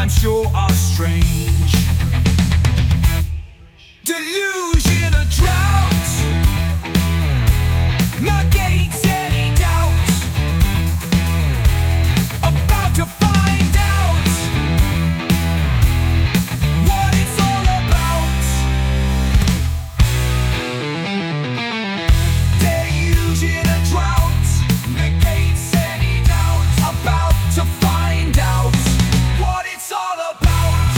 times sure are strange. Delusion, a drought, negates any doubt. About to find out what it's all about. Delusion, a drought, negates any doubt. About to find out what it's all about.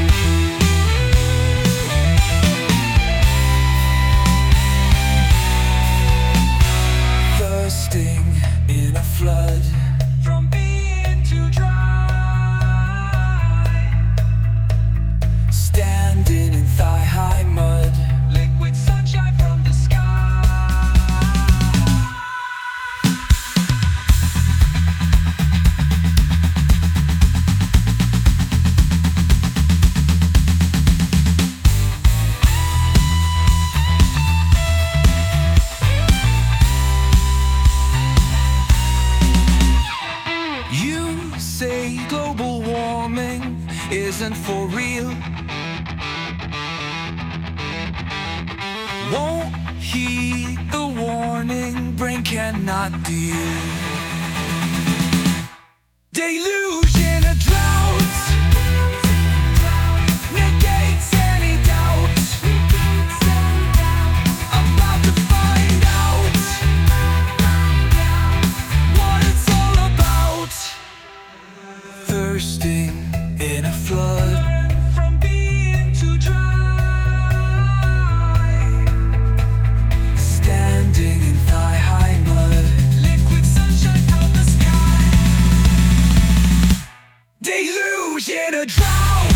Thirsting in a flood, from being too dry. Standing in thigh-high mud, liquid sunshine from the sky. You say global warming isn't for real. Won't heed the warning, brain cannot deal. Delusion, a drought, negates any doubt. About to find out what it's all about. Thirsting in a flood, from being too dry. Standing in thigh-high mud, liquid sunshine from the sky. Delusion, a drought.